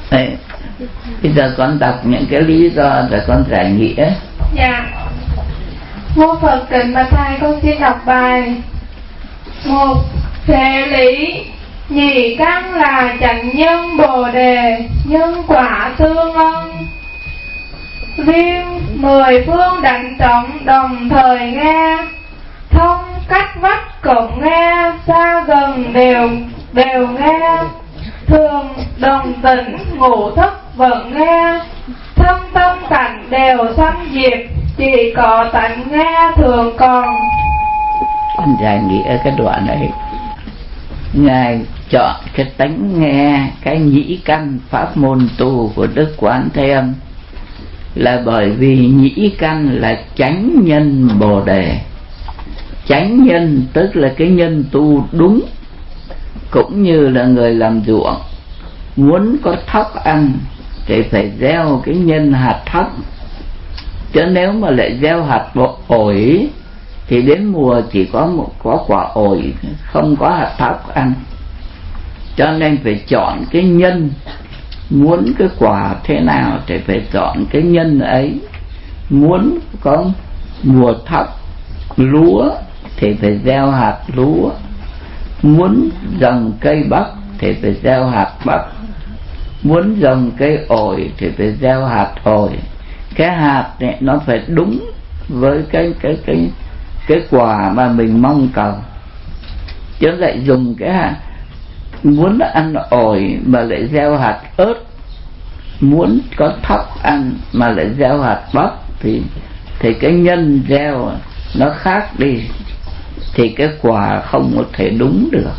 Đấy, bây giờ con đọc những cái lý do rồi con giải nghĩa. Dạ. Mô Phật kính bạch thầy, con xin đọc bài. Một, thể lý. Nhị căn là chánh nhân bồ đề, nhân quả tương ân. Riêng 10 phương đảnh trọng đồng thời nghe, thông cách vách cộng nghe, xa gần đều nghe. Thường đồng tĩnh ngũ thức vẫn nghe, thân tâm cảnh đều sanh diệt, chỉ có tánh nghe thường còn. Con giải nghĩa cái đoạn này, Ngài chọn cái tánh nghe, cái nhĩ căn pháp môn tu của Đức Quán Thế Âm là bởi vì nhĩ căn là chánh nhân bồ đề. Chánh nhân tức là cái nhân tu đúng, cũng như là người làm ruộng muốn có thóc ăn thì phải gieo cái nhân hạt thóc, chứ nếu mà lại gieo hạt ổi thì đến mùa chỉ có quả ổi, không có hạt thóc ăn. Cho nên phải chọn cái nhân, muốn cái quả thế nào thì phải chọn cái nhân ấy. Muốn có mùa thóc lúa thì phải gieo hạt lúa, muốn trồng cây bắp thì phải gieo hạt bắp, muốn trồng cây ổi thì phải gieo hạt ổi. Cái hạt này nó phải đúng với cái quả mà mình mong cầu, chứ lại dùng cái hạt, muốn ăn ổi mà lại gieo hạt ớt, muốn có thóc ăn mà lại gieo hạt bắp thì cái nhân gieo nó khác đi, thì cái quả không có thể đúng được.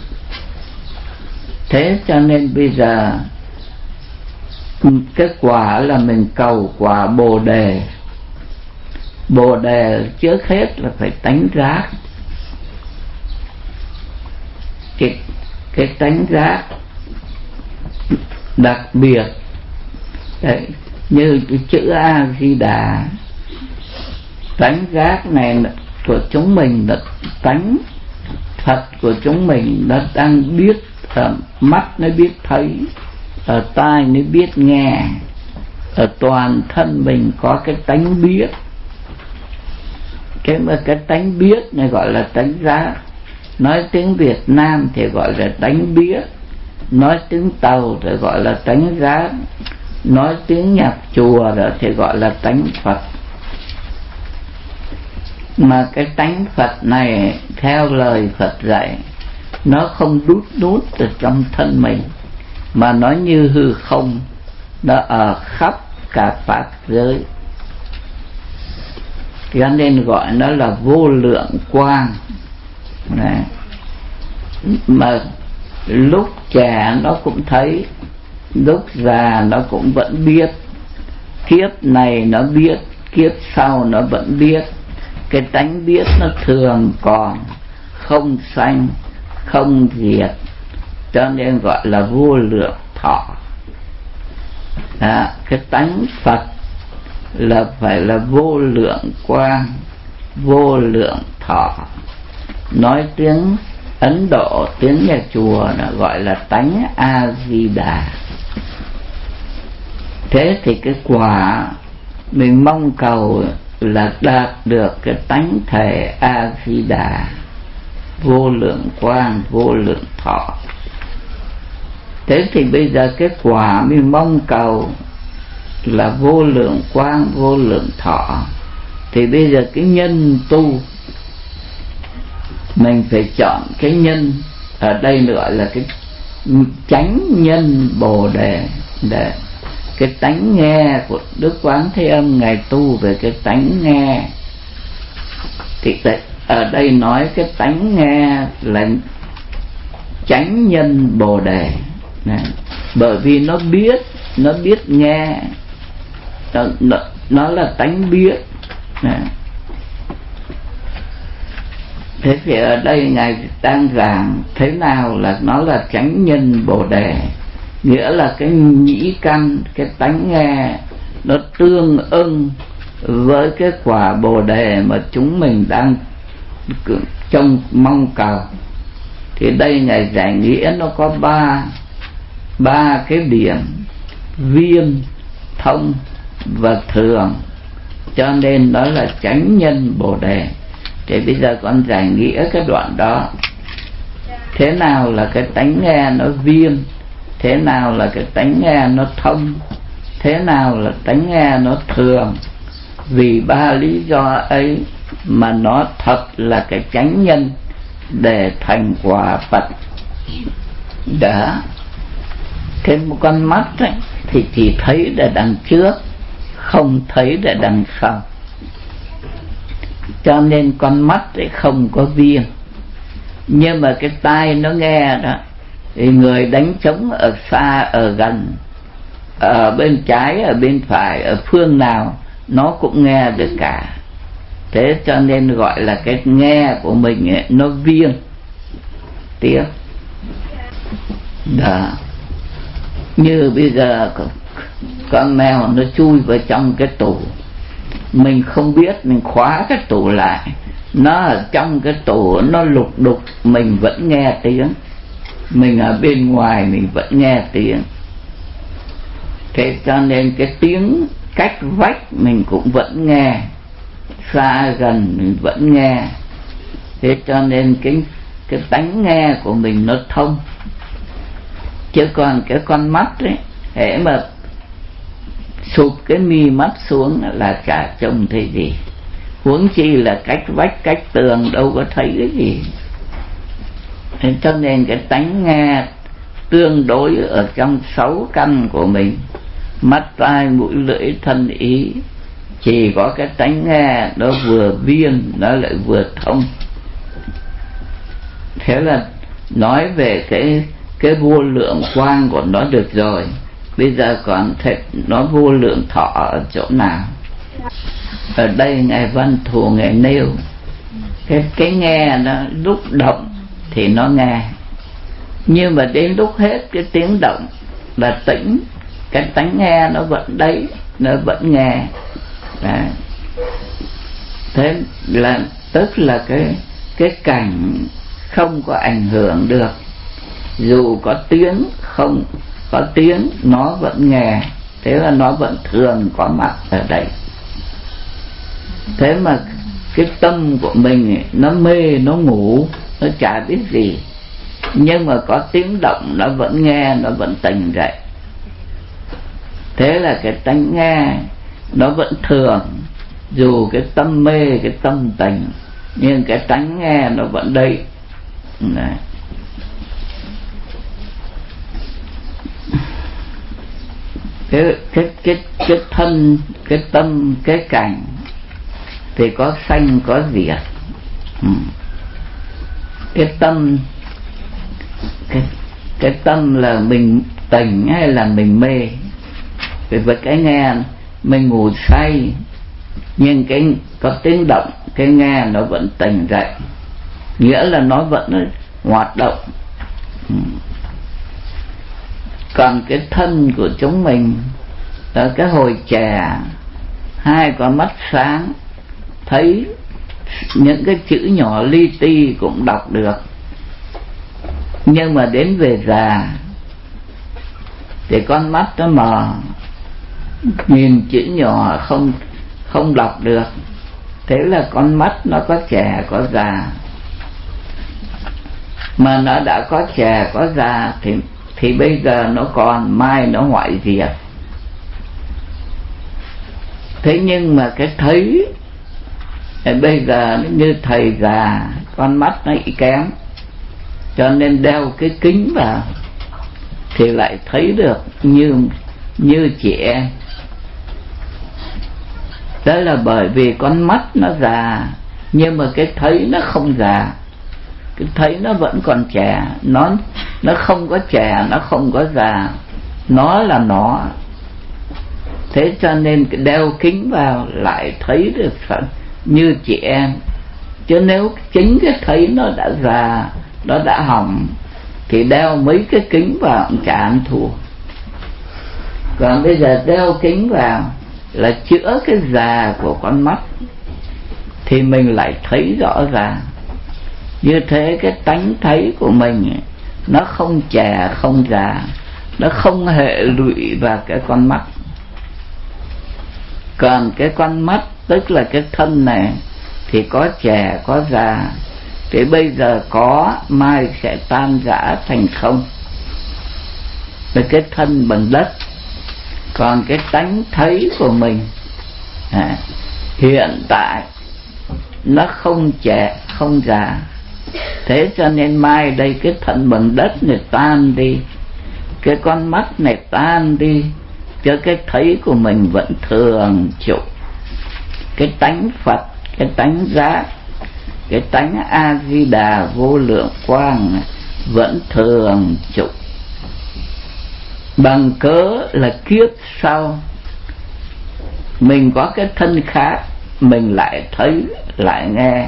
Thế cho nên bây giờ cái quả là mình cầu quả bồ đề. Bồ đề trước hết là phải tánh giác. Cái tánh giác đặc biệt đấy, như chữ A Di Đà. Tánh giác này của chúng mình là tánh thật của chúng mình, nó đang biết, mắt nó biết thấy, ở tai nó biết nghe, ở toàn thân mình có cái tánh biết. Cái tánh biết này gọi là tánh giác. Nói tiếng Việt Nam thì gọi là tánh biết, nói tiếng Tàu thì gọi là tánh giác, nói tiếng nhạc chùa rồi thì gọi là tánh Phật. Mà cái tánh Phật này theo lời Phật dạy, nó không đút nút ở trong thân mình, mà nó như hư không, nó ở khắp cả pháp giới. Cho nên gọi nó là vô lượng quang này. Mà lúc trẻ nó cũng thấy, lúc già nó cũng vẫn biết, kiếp này nó biết, kiếp sau nó vẫn biết. Cái tánh biết nó thường còn, không sanh, không diệt, cho nên gọi là vô lượng thọ. Cái tánh Phật là phải là vô lượng quang, vô lượng thọ. Nói tiếng Ấn Độ, tiếng nhà chùa là gọi là tánh A Di Đà. Thế thì cái quả mình mong cầu là đạt được cái tánh thể A Di Đà, vô lượng quang, vô lượng thọ. Thế thì bây giờ cái quả mình mong cầu là vô lượng quang, vô lượng thọ, thì bây giờ cái nhân tu mình phải chọn cái nhân, ở đây nữa là cái chánh nhân bồ đề. Để cái tánh nghe của Đức Quán Thế Âm Ngài tu về cái tánh nghe, thì ở đây nói cái tánh nghe là chánh nhân bồ đề này. Bởi vì nó biết nghe, nó là tánh biết này. Thế thì ở đây Ngài đang giảng thế nào là nó là chánh nhân bồ đề. Nghĩa là cái nhĩ căn, cái tánh nghe, nó tương ưng với cái quả bồ đề mà chúng mình đang trông mong cầu. Thì đây Ngài giải nghĩa nó có ba cái điểm viêm, thông và thường, cho nên đó là chánh nhân Bồ Đề. Thì bây giờ con giải nghĩa cái đoạn đó. Thế nào là cái tánh nghe nó viêm, thế nào là cái tánh nghe nó thông, thế nào là tánh nghe nó thường. Vì ba lý do ấy mà nó thật là cái chánh nhân để thành quả Phật. Đã cái một con mắt ấy, thì chỉ thấy để đằng trước, không thấy để đằng sau, cho nên con mắt ấy không có viêm. Nhưng mà cái tai nó nghe đó, thì người đánh trống ở xa ở gần, ở bên trái ở bên phải, ở phương nào nó cũng nghe được cả. Thế cho nên gọi là cái nghe của mình ấy, nó viêm. Tiếp đó, như bây giờ con mèo nó chui vào trong cái tủ, mình không biết, mình khóa cái tủ lại, nó ở trong cái tủ nó lục đục, mình vẫn nghe tiếng. Mình ở bên ngoài mình vẫn nghe tiếng. Thế cho nên cái tiếng cách vách mình cũng vẫn nghe, xa gần mình vẫn nghe. Thế cho nên cái tánh nghe của mình nó thông. Chứ còn cái con mắt ấy, hễ mà sụp cái mi mắt xuống là chả trông thấy gì, huống chi là cách vách cách tường đâu có thấy cái gì. Thế cho nên cái tánh nghe tương đối ở trong 6 căn của mình, mắt tai mũi lưỡi thân ý, chỉ có cái tánh nghe nó vừa viêm, nó lại vừa thông. Thế là nói về cái vô lượng quang của nó được rồi. Bây giờ còn thấy nó vô lượng thọ ở chỗ nào? Ở đây Ngài Văn Thù Ngài nêu cái nghe nó lúc động thì nó nghe, nhưng mà đến lúc hết cái tiếng động là tĩnh, cái tánh nghe nó vẫn đấy, nó vẫn nghe. Đấy. Thế là tức là cái cảnh không có ảnh hưởng được, dù có tiếng không có tiếng nó vẫn nghe. Thế là nó vẫn thường có mặt ở đây. Thế mà cái tâm của mình nó mê, nó ngủ, nó chả biết gì, nhưng mà có tiếng động nó vẫn nghe, nó vẫn tỉnh dậy. Thế là cái tánh nghe nó vẫn thường, dù cái tâm mê, cái tâm tỉnh, nhưng cái tánh nghe nó vẫn đây. Đấy. Cái thân, cái tâm, cái cảnh thì có sanh có diệt. Cái tâm, cái tâm là mình tỉnh hay là mình mê. Vì cái nghe mình ngủ say, nhưng cái có tiếng động, cái nghe nó vẫn tỉnh dậy, nghĩa là nó vẫn hoạt động. Còn cái thân của chúng mình ở cái hồi trẻ, hai con mắt sáng, thấy những cái chữ nhỏ li ti cũng đọc được, nhưng mà đến về già thì con mắt nó mờ, nhìn chữ nhỏ không đọc được. Thế là con mắt nó có trẻ có già, mà nó đã có trẻ có già thì bây giờ nó còn, mai nó hoại diệt. Thế nhưng mà cái thấy bây giờ nó như thầy già, con mắt nó bị kém, cho nên đeo cái kính vào thì lại thấy được như chị em. Đó là bởi vì con mắt nó già, nhưng mà cái thấy nó không già. Cái thấy nó vẫn còn trẻ, nó không có trẻ, nó không có già, nó là nó. Thế cho nên đeo kính vào lại thấy được như chị em. Chứ nếu chính cái thấy nó đã già, nó đã hỏng, thì đeo mấy cái kính vào cũng chả ăn thua. Còn bây giờ đeo kính vào là chữa cái già của con mắt, thì mình lại thấy rõ ràng. Như thế cái tánh thấy của mình nó không trẻ không già, nó không hệ lụy vào cái con mắt. Còn cái con mắt tức là cái thân này thì có trẻ có già, thì bây giờ có mai sẽ tan rã thành không, là cái thân bằng đất. Còn cái tánh thấy của mình hiện tại nó không trẻ không già, thế cho nên mai đây cái thân bằng đất này tan đi, cái con mắt này tan đi, cho cái thấy của mình vẫn thường trụ. Cái tánh Phật, cái tánh giác, cái tánh A Di Đà vô lượng quang vẫn thường trụ. Bằng cớ là kiếp sau mình có cái thân khác, mình lại thấy lại nghe.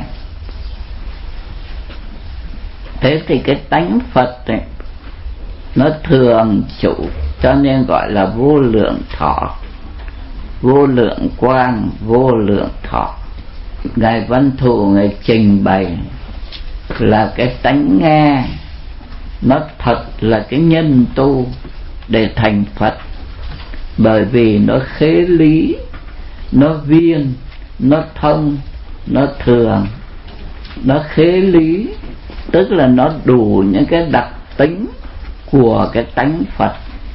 Thế thì cái tánh Phật này nó thường trụ, cho nên gọi là vô lượng thọ, vô lượng quang, vô lượng thọ. Ngài Văn Thù Ngài trình bày là cái tánh nghe nó thật là cái nhân tu để thành Phật, bởi vì nó khế lý, nó viên, nó thông, nó thường. Nó khế lý tức là nó đủ những cái đặc tính của cái tánh Phật.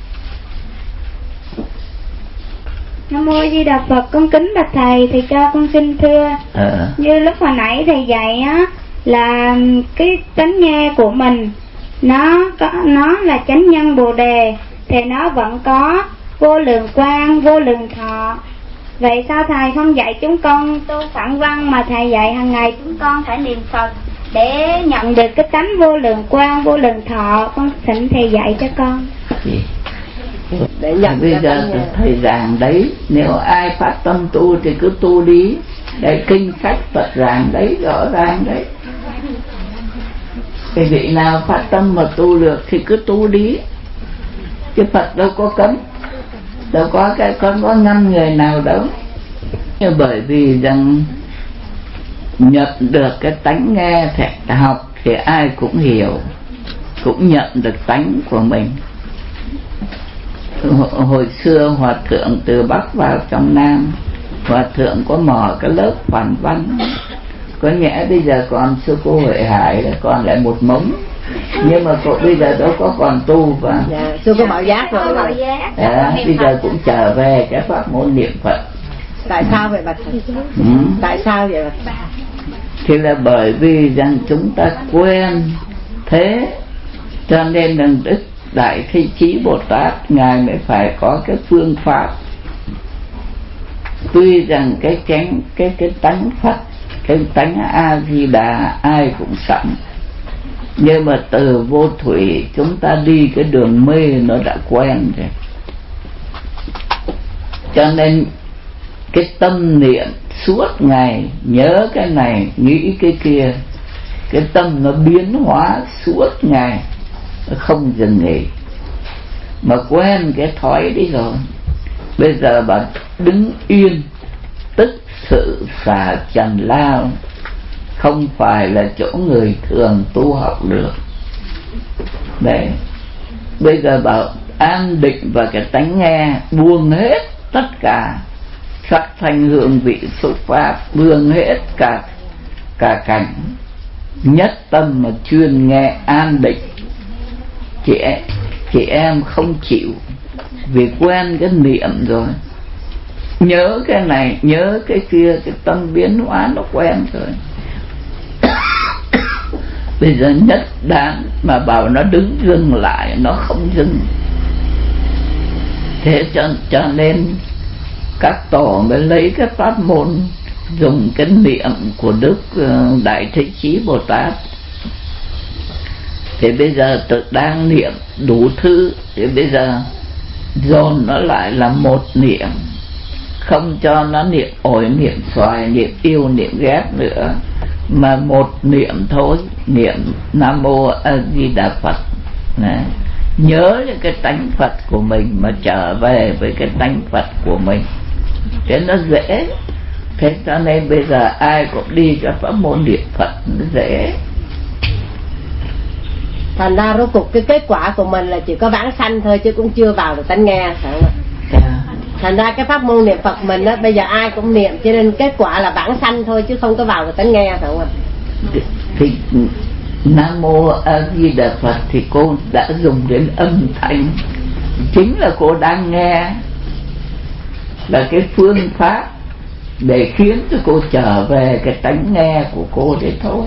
Nam mô A Di Đà Phật. Con kính bạch thầy, thì cho con xin thưa, như lúc hồi nãy thầy dạy á, là cái tánh nghe của mình nó là chánh nhân Bồ Đề, thì nó vẫn có vô lượng quang, vô lượng thọ. Vậy sao thầy không dạy chúng con tu phản văn, mà thầy dạy hàng ngày chúng con phải niệm Phật để nhận được cái tánh vô lượng quang, vô lượng thọ? Con xin thầy dạy cho con. Để nhận bây giờ thầy giảng đấy, nếu ai phát tâm tu thì cứ tu đi. Đấy, kinh sách Phật giảng đấy, rõ ràng đấy. Cái vị nào phát tâm mà tu được thì cứ tu đi, chứ Phật đâu có cấm, đâu có cái con có ngăn người nào đâu. Nhưng bởi vì rằng nhận được cái tánh nghe thì học thì ai cũng hiểu, cũng nhận được tánh của mình. Hồi xưa Hòa Thượng từ Bắc vào trong Nam, Hòa Thượng có mở cái lớp phản văn. Có nhẽ bây giờ còn sư cô Huệ Hải là còn lại một mống, nhưng mà cô bây giờ đâu có còn tu và sư cô Bảo Giác rồi. Bây giờ cũng trở về cái pháp môn niệm Phật. Tại sao vậy bạch thầy? Tại sao vậy bạch thầy? Thì là bởi vì rằng chúng ta quen thế, cho nên là Đức Đại Thế Chí Bồ Tát Ngài mới phải có cái phương pháp. Tuy rằng cái tánh Phật, cái tánh A Di Đà ai cũng sẵn, nhưng mà từ vô thủy chúng ta đi cái đường mê nó đã quen rồi. Cho nên cái tâm niệm suốt ngày nhớ cái này nghĩ cái kia, cái tâm nó biến hóa suốt ngày, nó không dừng nghỉ. Mà quen cái thói đi rồi, bây giờ bà đứng yên tức sự xả trần lao, không phải là chỗ người thường tu học được. Đấy, bây giờ bảo an định vào cái tánh nghe, buông hết tất cả sắc thanh hương vị xúc pháp, buông hết cả cảnh, nhất tâm mà chuyên nghe an định. Chị em không chịu, vì quen cái niệm rồi, nhớ cái này nhớ cái kia, cái tâm biến hóa nó quen rồi. Bây giờ nhất đáng mà bảo nó đứng dừng lại, nó không dừng. Thế cho nên các tổ mới lấy cái pháp môn dùng cái niệm của Đức Đại Thế Chí Bồ Tát. Thì bây giờ tự đang niệm đủ thứ, thì bây giờ dồn nó lại là một niệm, không cho nó niệm ổi, niệm xoài, niệm yêu, niệm ghét nữa, mà một niệm thôi, niệm Nam Mô A Di Đà Phật. Này, nhớ những cái tánh Phật của mình mà trở về với cái tánh Phật của mình, thế nó dễ. Thế cho nên bây giờ ai cũng đi cho pháp môn niệm Phật nó dễ. Thành ra rốt cuộc cái kết quả của mình là chỉ có vãng sanh thôi, chứ cũng chưa vào được tánh nghe. Thành ra cái pháp môn niệm Phật mình á, bây giờ ai cũng niệm, cho nên kết quả là vãng sanh thôi, chứ không có vào được tánh nghe, phải không ạ? Thì Nam Mô A Di Đà Phật thì cô đã dùng đến âm thanh, chính là cô đang nghe, là cái phương pháp để khiến cho cô trở về cái tánh nghe của cô đấy thôi,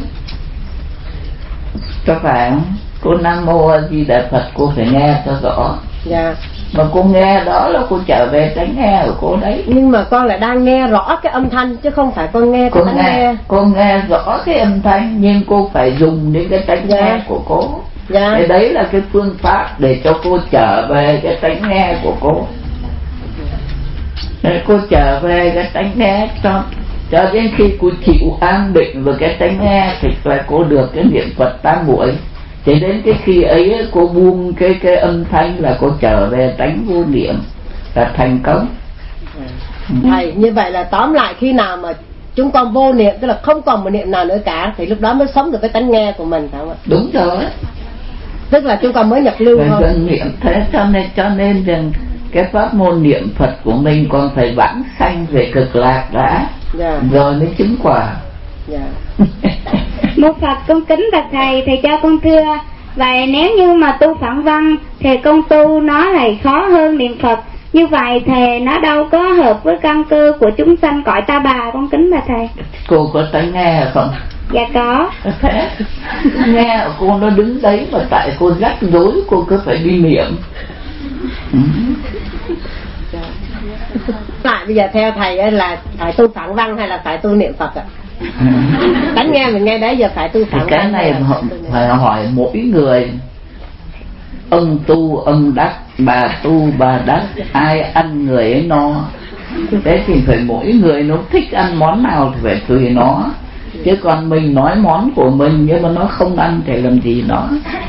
có phải không? Cô Nam Mô A Di Đà Phật cô phải nghe cho rõ. Dạ. Mà cô nghe đó là cô trở về tánh nghe của cô đấy. Nhưng mà con lại đang nghe rõ cái âm thanh, chứ không phải con nghe cái tánh nghe. Cô nghe rõ cái âm thanh, nhưng cô phải dùng đến cái tánh nghe của cô. Dạ. Thế đấy là cái phương pháp để cho cô trở về cái tánh nghe của cô. Để cô trở về cái tánh nghe cho đến khi cô chịu an định với cái tánh nghe thì là cô được cái niệm Phật tam muội. Thế đến cái khi ấy cô buông cái âm thanh là cô trở về tánh vô niệm, là thành công. Thầy, như vậy là tóm lại khi nào mà chúng con vô niệm, tức là không còn một niệm nào nữa cả, thì lúc đó mới sống được cái tánh nghe của mình, phải không ạ? Đúng rồi. Tức là chúng con mới nhập lưu thôi. Niệm thế cho nên rằng cái pháp môn niệm Phật của mình còn phải vãng sanh về cực lạc đã, rồi mới chứng quả. Một Phật con kính bạch thầy cho con thưa, vậy nếu như mà tu phản văn thì con tu nó lại khó hơn niệm Phật, như vậy thì nó đâu có hợp với căn cơ của chúng sanh cõi Ta Bà, con kính bạch thầy. Cô có tánh nghe không? Dạ có. Thế nghe cô nó đứng đấy mà tại cô rắc rối, cô cứ phải đi niệm. Lại bây giờ theo thầy ấy là phải tu phản văn hay là phải tu niệm Phật ạ? Tánh nghe mình nghe đấy, giờ phải tu phản văn. Cái này phải hỏi mỗi người. Ông tu ông đắc, bà tu bà đắc, ai ăn người ấy no. Thế thì phải mỗi người nó thích ăn món nào thì phải tùy nó, chứ còn mình nói món của mình nhưng mà nó không ăn thì làm gì nó.